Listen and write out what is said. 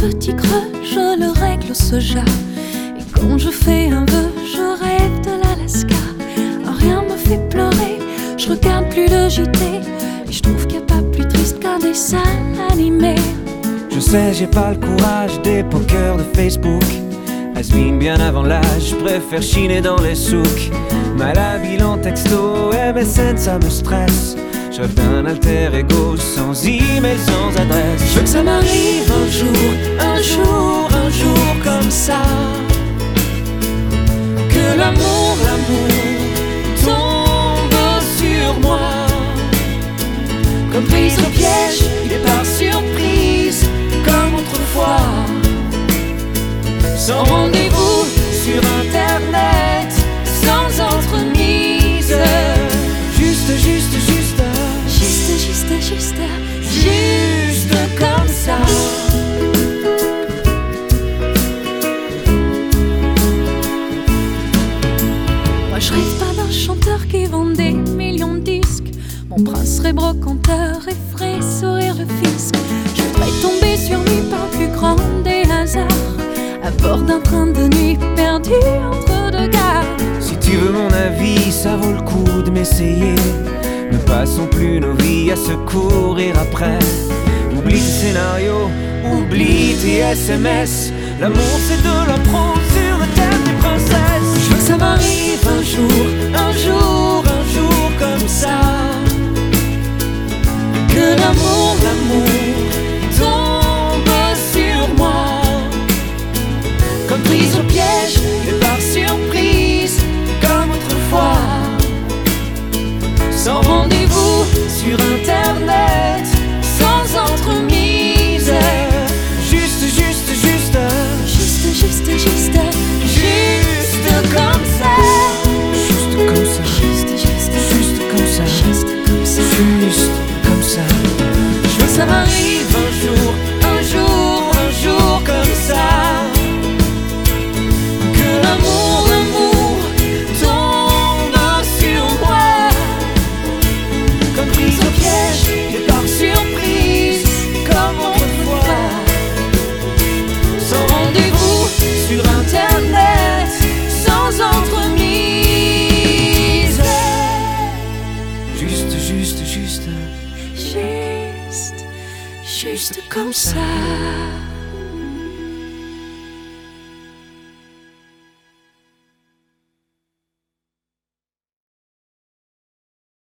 petit creux, je le règle au soja. Et quand je fais un vœu, je rêve de l'Alaska. Rien me fait pleurer, je regarde plus le JT. Et je trouve qu'il n'y a pas plus triste qu'un dessin animé. Je sais, j'ai pas le courage des pokers de Facebook. Has-been bien avant l'âge, je préfère chiner dans les souks. Malhabile en texto, MSN ça me stresse. Je rêve d'un alter ego, sans email, sans adresse. Je veux que ça m'arrive un jour, un jour, un jour comme ça. Que l'amour tombe sur moi. Comme prise au piège, et par surprise, comme autrefois. Sans rendez-vous sur internet, sans entremise. Juste comme ça. Moi je rêve pas d'un chanteur qui vend des millions de disques. Mon prince serait brocanteur et ferait sourire le fisc. Je voudrais tomber sur lui par le plus grand des hasards, à bord d'un train de nuit perdu entre deux gares. Si tu veux mon avis, ça vaut le coup de m'essayer. Ne passons plus nos vies à se courir après. Oublie tes scénarios, oublie tes SMS. L'amour c'est de l'impro sur le thème des princesses. Je veux que ça m'arrive un jour, un jour, un jour comme ça. Que l'amour tombe sur moi. Comme prise au piège et par surprise, comme autrefois. Sans rendez-vous sur internet, sans entremise. Juste comme ça. Juste comme ça. Juste comme ça. Juste comme ça. Je veux que ça m'arrive un jour, un jour, un jour comme ça. Que l'amour tombe sur moi. Comme prise au piège et par surprise, comme autrefois. Sans rendez-vous sur internet, sans entremise. Juste comme ça.